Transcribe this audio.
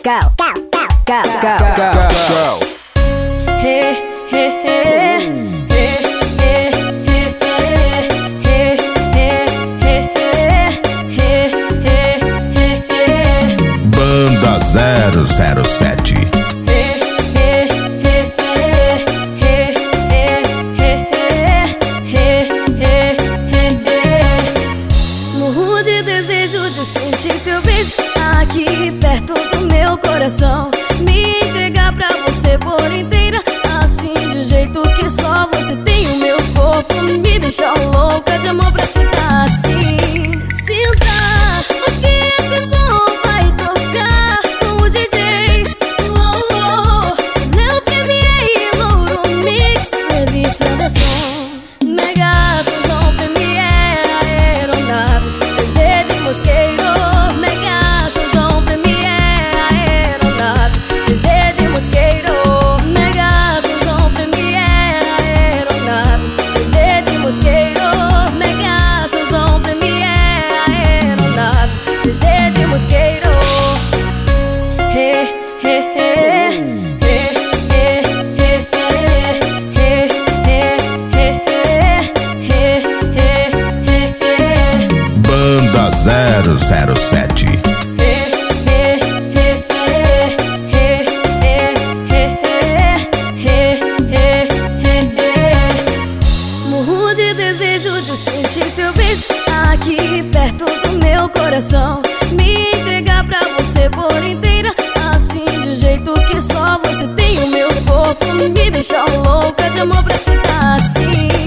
Go. Banda 007. Morro de desejo de sentir teu beijo aqui perto do meu coração. Me entregar pra você por inteira, assim de um jeito que só você tem. O meu corpo me deixa louca de amor pra te dar assim. Sinta o que esse som vai tocar com os DJs. Léo Premier, Louro Mix, delícia de som. Mega Sozão Premier, aeronave 3D de mosqueiro. Mega Sozão Premier, aeronave 3D de mosqueiro. Mega Sozão Premier, aeronave 3D de mosqueiro. Mega Sozão Premier, aeronave 3D de mosqueiro. Banda 007. Morro de desejo de sentir teu beijo aqui perto do meu coração. Me entregar pra você por inteira, assim de um jeito que só você tem. O meu corpo me deixa louca de amor pra te dar assim.